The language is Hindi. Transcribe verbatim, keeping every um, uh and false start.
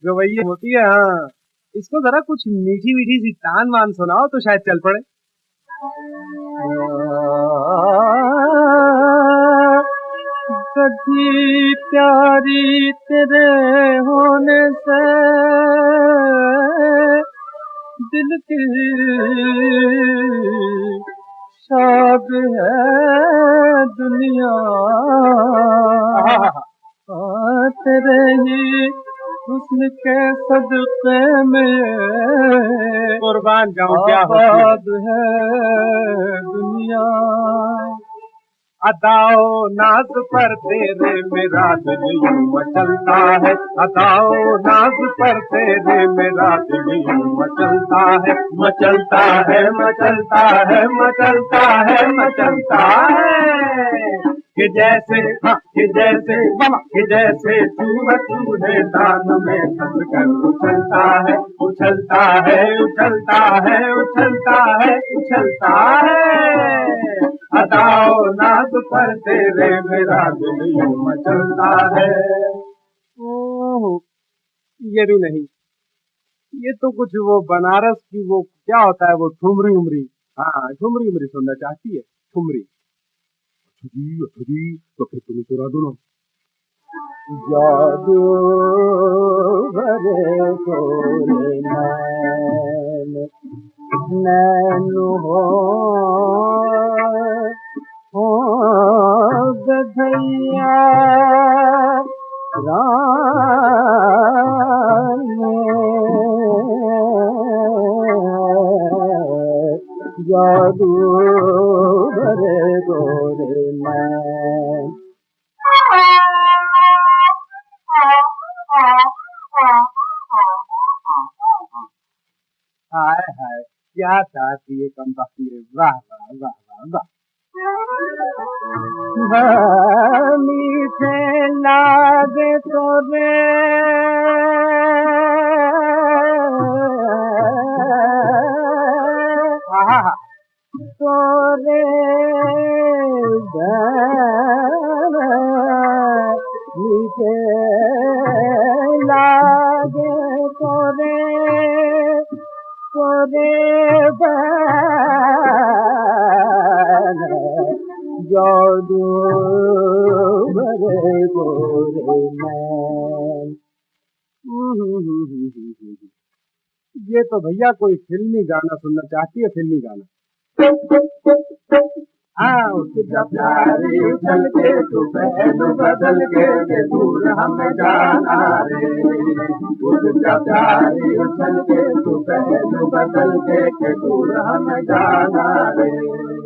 गवैया होती है। हाँ, इसको जरा कुछ मीठी मीठी सी तान मान सुनाओ तो शायद चल पड़े। सच्ची प्यारी तेरे होने से दिल की शाद है दुनिया, तेरे ही हुस्न के सदक़े में कुर्बान जाऊं क्या आबाद है दुनिया। अदाओ नाज पर तेरे मेरा दिल यूं मचलता है, अदाओ नाज पर तेरे मेरा दिल यूं मचलता है, मचलता है मचलता है मचलता है मचलता है कि जैसे हाँ कि जैसे कि जैसे चूहा चूहे दान में फंस कर उछलता है उछलता है उछलता है उछलता है उछलता है। अदाओ नाज पर तेरे मेरा दिल यूं मचलता है। ओह, ये भी नहीं, ये तो कुछ वो बनारस की वो क्या होता है वो ठुमरी उमरी। हाँ, ठुमरी उमरी सुनना चाहती है, ठुमरी। जी जी, तो फिर तुम्हें सुना दो ना। जादू भरे गोरे नैन नैन हो हो गधैया राम जादू भरे गोरे नैन। हाय हाय, क्या चाहती है कम बाकी है। वाह वाह वाह वाह वाह, मीठे लागे तोरे तोरे मीठे लागे तोरे तोरे जादू भरे गोरे नैन। ये तो भैया कोई फिल्मी गाना सुनना चाहती है, फिल्मी गाना। हाँ, उसका प्यारी उछल के तू पहलू बदल के दूर हम जाना रे, उसका प्यारी उछल के तू पहलू बदल के दूर हम जाना रे।